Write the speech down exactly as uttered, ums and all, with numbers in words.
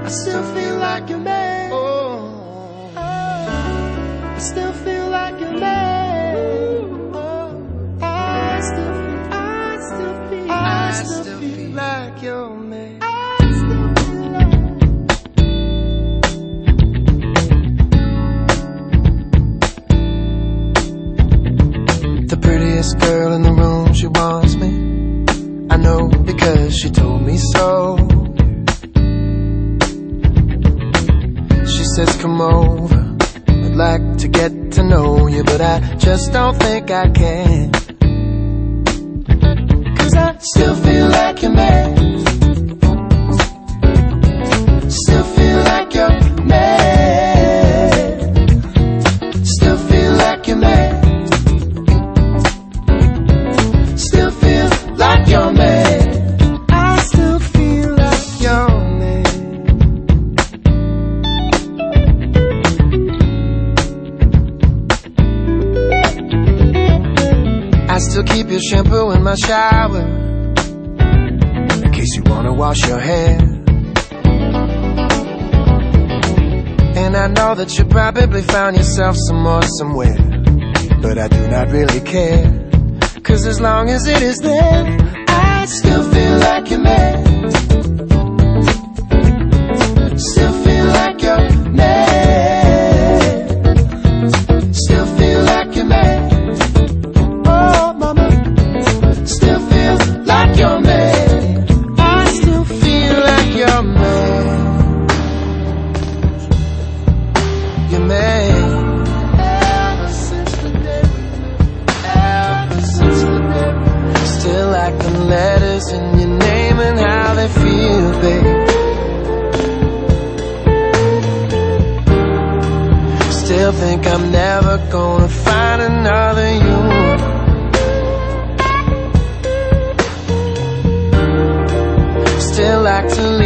I still feel like a man. Oh, I still feel like a man. Oh, I still feel, I still feel, I still feel like your man. The prettiest girl in the room, she wants me. I know because she told me so. She says come over, I'd like to get to know you, but I just don't think I can. Cause I still feel like your man. Still feel like your man. Still feel like your man. Still feel like your man. I still feel like your man. I still keep your shampoo in my shower in case you wanna wash your hair. And I know that you probably found yourself some more somewhere, but I do not really care. Cause as long as it is there, I still feel like your man. Still feel like your man. Still feel like your man. Oh mama, still feel like your man. I still feel like your man. Your man. Still like the letters in your name and how they feel, babe. Still think I'm never gonna find another you. Still like to